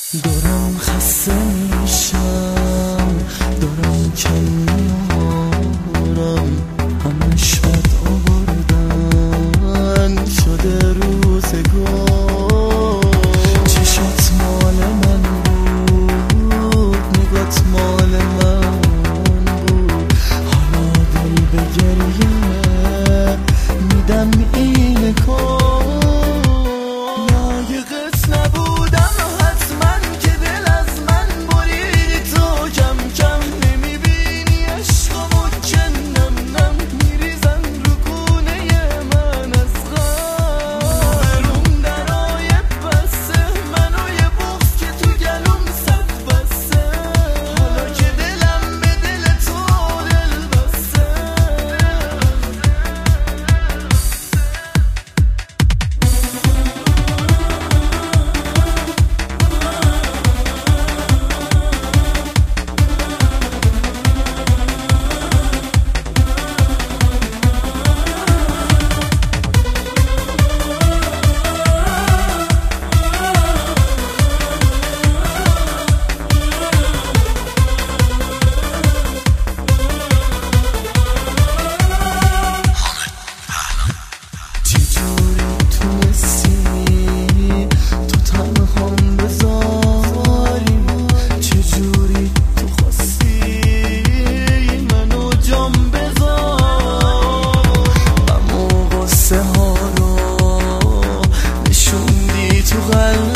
دارم خسته میشم، دارم کم میارم، همش بد آوردن شده روزگار. چشات مال من بود، نگات مال من بود، حالا دل به گریه میدم این کار. لایقت نبودم حتما که دل از من بریدی تو، کم کم نمیبینی عشقمو که نم نم میریزن رو گونه من از غم. روم درای بسته منو یه بغض که تو گلوم صد بسته، حالا که دلم به دل تو دل بسته. قصه ها رو نشوندی تو قلب